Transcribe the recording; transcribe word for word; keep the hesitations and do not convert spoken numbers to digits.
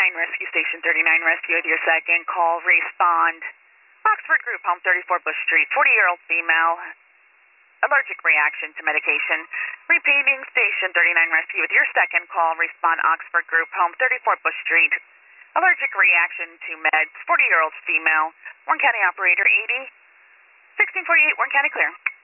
thirty-nine, Rescue Station thirty-nine, Rescue with your second call, respond. Oxford Group, Home thirty-four Bush Street, forty-year-old female, allergic reaction to medication. Repeating, Station thirty-nine, Rescue with your second call, respond. Oxford Group, Home thirty-four Bush Street, allergic reaction to meds, forty-year-old female, Warren County Operator eighty, sixteen forty-eight, Warren County clear.